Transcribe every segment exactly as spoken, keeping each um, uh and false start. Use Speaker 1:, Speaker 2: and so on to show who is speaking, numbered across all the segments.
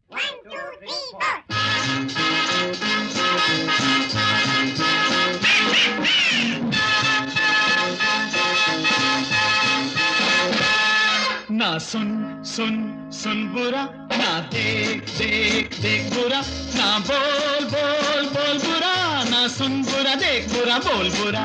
Speaker 1: ना सुन सुन सुन बुरा, ना देख देख देख बुरा, ना बोल बोल बोल बुरा, ना सुन बुरा देख बुरा बोल बुरा।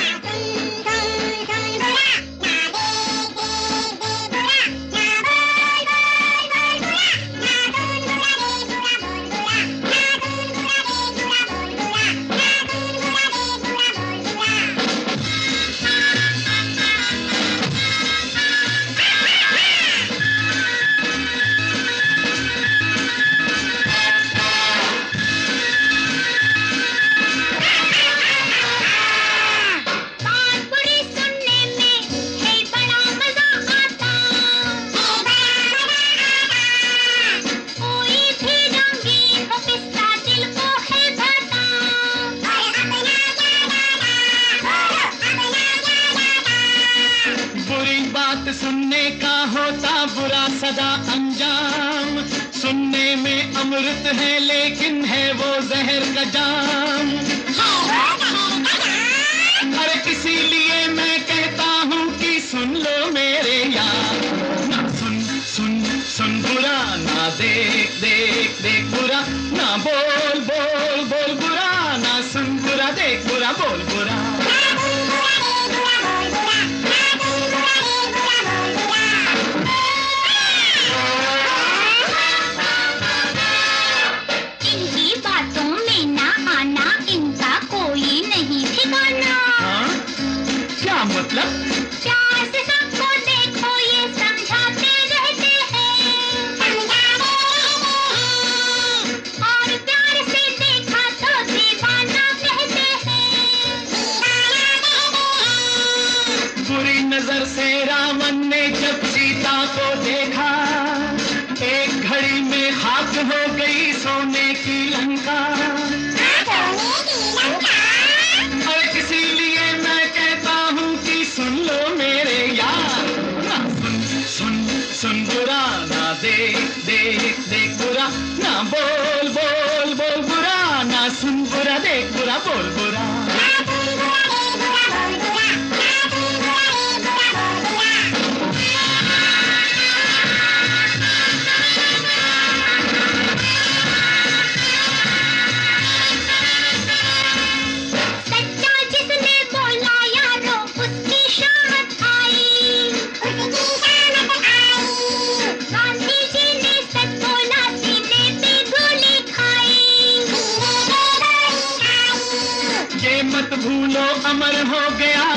Speaker 1: सुनने का होता बुरा सदा अंजाम, सुनने में अमृत है लेकिन है वो जहर का जाम। अरे इसीलिए मैं कहता हूँ कि सुन लो मेरे यार, ना सुन सुन सुन बुरा, ना देख देख देख बुरा, ना बोल बोल बोल बुरा, ना सुन बुरा देख बुरा बोल बुरा। मतलब
Speaker 2: प्यार से सबको देखो ये समझाते रहते हैं, और प्यार से देखा तो दीवाना कहते हैं।
Speaker 1: बुरी नजर से रावण ने जब सीता को देखा, एक घड़ी में खाक हो गई सोने की लंका। सुन लो मेरे यार, ना सुन सुन सुन बुरा, ना देख देख देख बुरा, ना बोल बोल बोल बुरा, ना सुन बुरा देख बुरा बोल बुरा। मत भूलो अमर हो गया